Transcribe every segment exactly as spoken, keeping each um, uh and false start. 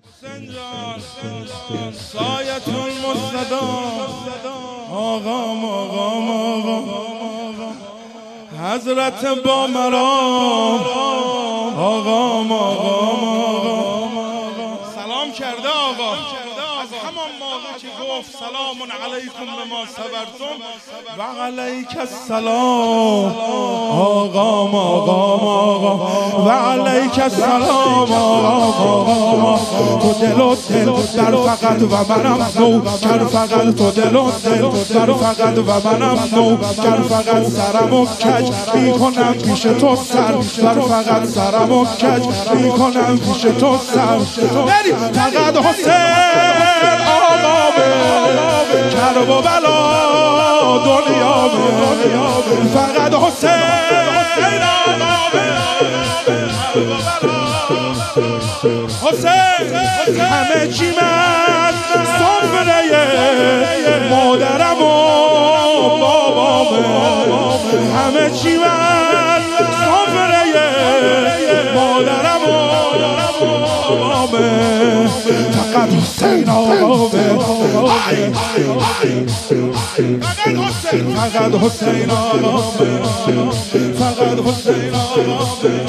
سنجان سایتون مستدام آقام آقام آقام حضرت با مرام آقام آقام سلام کرده آقا از همان موقع که گفت سلام علیکم بما صبرتم و علیک السلام آقام آقام آقام و علیک السلام آقام تو دل و دل در فقط و منم نو کر فقط تو دل و دل در فقط و منم نو کر فقط سرم و کج میکنم پیش تو سر در فقط سرم و کج میکنم پیش تو سر فقط حسین آقا به کرب و بلا دنیا به فقط حسین آقا به کرب و بلا حسین همه چی من سفره مادرم و بابامه همه چی من سفره مادرم و بابامه فقط حسین آقامه فقط حسین آقامه فقط حسین آقامه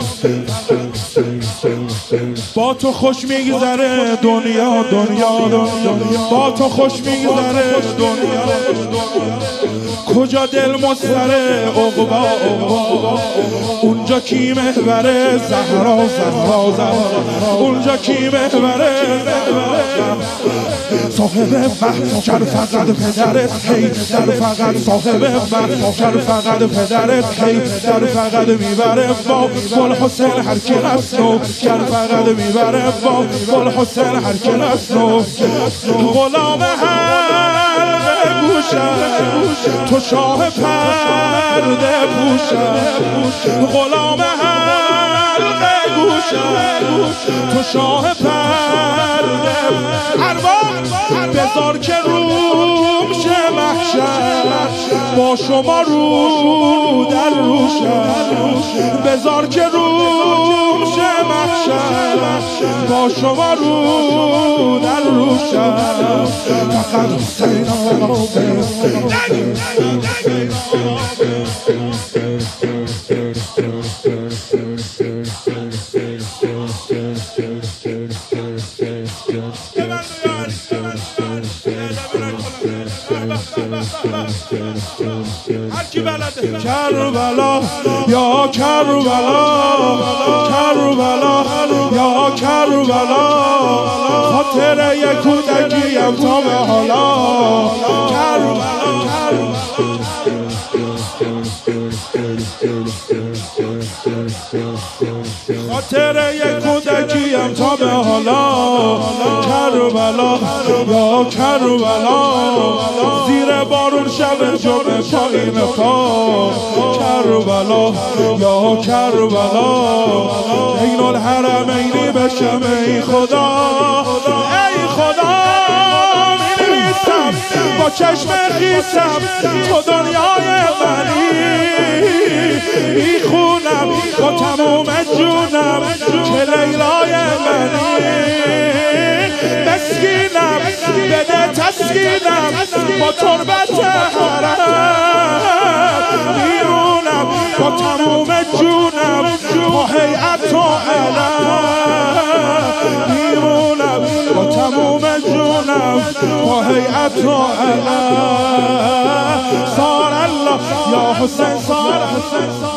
با تو خوش میگذره دنیا دنیا با تو خوش میگذره دنیا کجا دل مستره عقبا عقبا اونجا کی محوره زهرا زهرا زهرا اونجا کی محوره صاحب محشر فقط پدرت هی در فقط صاحب محشر فقط پدرت هی در فقط میبره با گل حسین هر کی نسنو گر فقط میبره با گل حسین هر کی نسنو غلام هر گوشه تو شاه پرده پوشه غلام هر گوشه تو شاه پرده ارباب بذار که روم شه محشر با شما رو در روشه بذار که روم شه محشر با شما رو در روشه فقط حسین آقامه کربلا یا کربلا کربلا یا کربلا خاطر یک کودکیم تا به حالا کربلا خاطر یک کودکیم تا به حالا کربلا یا کربلا زیر بارون شب جمعه پایین پا کربلا یا کربلا این الحرمینی بشم ای خدا ای خدا می‌نویسم با چشم خیسم تو دنیای منی میخونم با تموم جونم که لیلای منی مسکینم بده تسکینم با تربت حرم میرونم با تموم جونم با هیئت و علم میرونم با تموم جونم با هیئت و علم سار الله یا حسین سار حسین